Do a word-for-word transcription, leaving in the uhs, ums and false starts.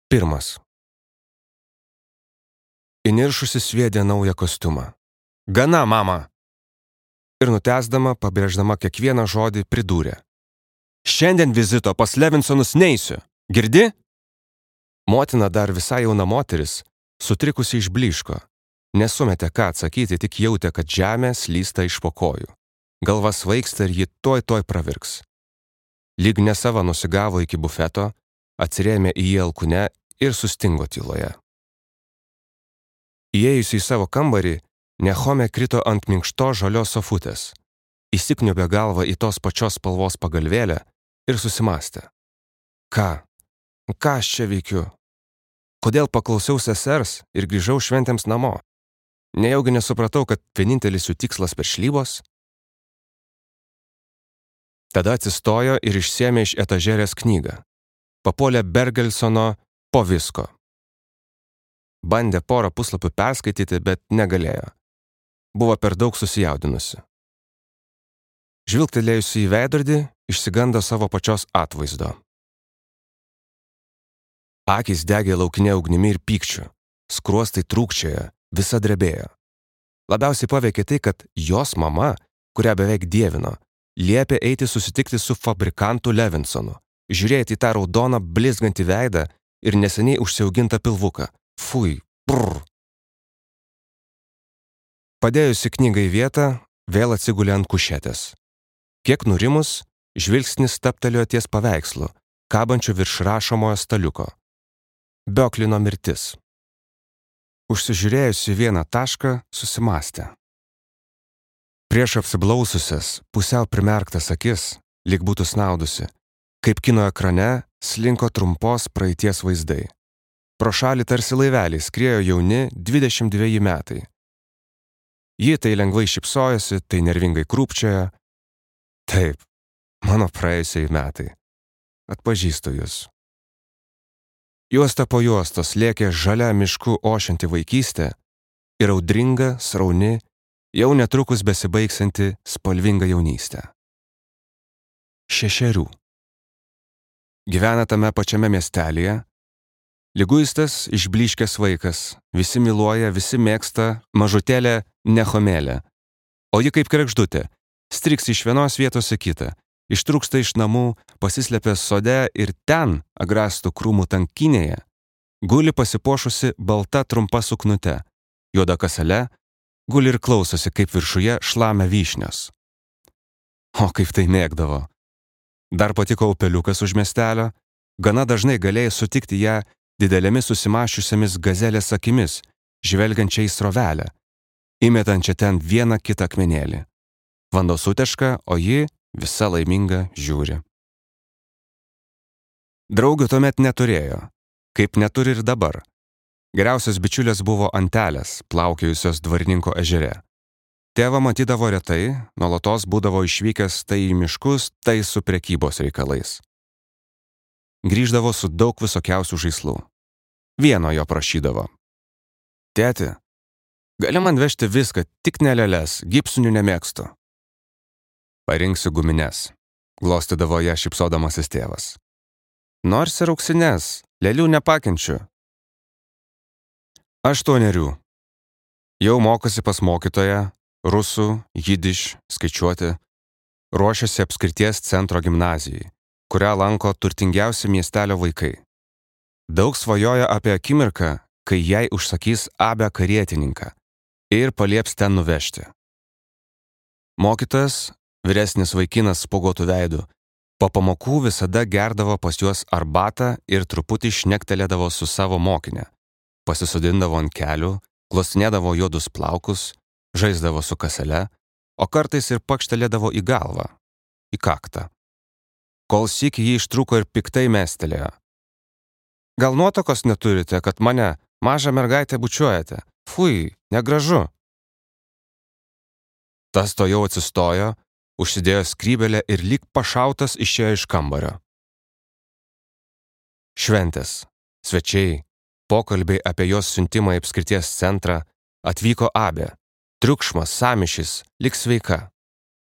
Pirmas. Įniršusi sviedė naują kostiumą. Gana, mama! Ir nutęsdama, pabrėždama kiekvieną žodį, pridūrė. Šiandien vizito pas Levinsonus neisiu. Girdi? Motina, dar visai jauna moteris, sutrikusi išblyško. Nesumetė ką atsakyti, tik jautė, kad žemė slysta iš po kojų. Galva svaigsta ir ji toj toj pravirks. Lyg nesava nusigavo iki bufeto, atsirėmė į jį alkūne ir sustingo tyloje. Įėjusi į savo kambarį, Nehomė krito ant minkštos žalios sofutės, įsikniubė galvą į tos pačios spalvos pagalvėlę ir susimastė. Ką? Ką aš čia veikiu? Kodėl paklausiau sesers ir grįžau šventėms namo? Nejaugi nesupratau, kad vienintelis jų tikslas per šlybos? Tada atsistojo ir išsėmė iš etažerės knygą. Papuolė Bergelsono Po visko. Bandė porą puslapių perskaityti, bet negalėjo. Buvo per daug susijaudinusi. Žvilgtelėjusi į veidrodį, išsigando savo pačios atvaizdo. Akys degė laukinė ugnimi ir pykčiu, skruostai trūkčiojo, visa drebėjo. Labiausiai paveikė tai, kad jos mama, kurią beveik dievino, liepė eiti susitikti su fabrikantu Levinsonu, žiūrėti į tą raudoną blizgantį veidą ir neseniai užsiaugintą pilvuką. Fui, brr. Padėjusi knygą į vietą, vėl atsigulė ant kušetės. Kiek nurimus, žvilgsnis staptelėjo ties paveikslu, kabančiu virš rašomojo staliuko. Bioklino mirtis. Užsižiūrėjusi vieną tašką, susimastė. Prieš apsiblaususias, pusiau primerktas akis, lyg būtų snaudusi, kaip kino ekrane slinko trumpos praeities vaizdai. Pro šalį tarsi laivelį skriejo jauni dvidešimt dveji metai. Ji tai lengvai šypsojosi, tai nervingai krūpčiojo. Taip, mano praėjusiai metai. Atpažįstu jūs. Juosta po juostos lėkė žalia miškų ošianti vaikystė ir audringa, srauni, jau netrukus besibaigsianti spalvinga jaunystė. Šešerių. Gyvena tame pačiame miestelyje. Liguistas, išblyškęs vaikas, visi myluoja, visi mėgsta, mažutėlė Nehomėlė. O ji kaip kregždutė, striks iš vienos vietos į kitą, ištrūksta iš namų, pasislėpia sode ir ten, agrastų krūmų tankinėje, guli pasipuošusi balta trumpa suknute, juoda kasele, guli ir klausosi, kaip viršuje šlamia vyšnios. O kaip tai mėgdavo. Dar patiko upeliukas už miestelio, gana dažnai galėjai sutikti ją didelėmis susimašiusiamis gazelės akimis, žvelgiančią į srovelę, įmetančią ten vieną kitą akmenėlį. Vanduo suteška, o ji visa laiminga žiūri. Draugių tuomet neturėjo, kaip neturi ir dabar. Geriausios bičiulės buvo antelės, plaukiojusios Dvarininko ežere. Tėvą matydavo retai, nuolatos būdavo išvykęs tai į miškus, tai su prekybos reikalais. Grįždavo su daug visokiausių žaislų. Vieno jo prašydavo. Tėti, gali man vežti viską, tik ne lėles, gipsinių nemėgstu. Parinksiu gumines, glostydavo ją šypsodamasis tėvas. Nors ir auksines, lėlių nepakenčiu. Aštuonerių. Jau mokosi pas mokytoją, rusų, jidiš, skaičiuoti, ruošiasi apskrities centro gimnazijai, kurią lanko turtingiausi miestelio vaikai. Daug svajoja apie akimirką, kai jai užsakys abę karietininką ir palieps ten nuvežti. Mokytojas, vyresnis vaikinas spuoguotų veidų, po pamokų visada gerdavo pas juos arbatą ir truputį šnektelėdavo su savo mokinė, pasisodindavo ant kelių, glostinėdavo juodus plaukus, žaisdavo su kasele, o kartais ir pakštelėdavo į galvą, į kaktą. Kol sykį jį ištrūko ir piktai mestelėjo. Gal nuotokos neturite, kad mane, mažą mergaitę, bučiuojate? Fui, negražu. Tas to jau atsistojo, užsidėjo skrybelę ir lyg pašautas išėjo iš kambario. Šventės, svečiai, pokalbiai apie jos siuntimą į apskrities centrą, atvyko abė, triukšmas, sąmyšis, lyg sveika.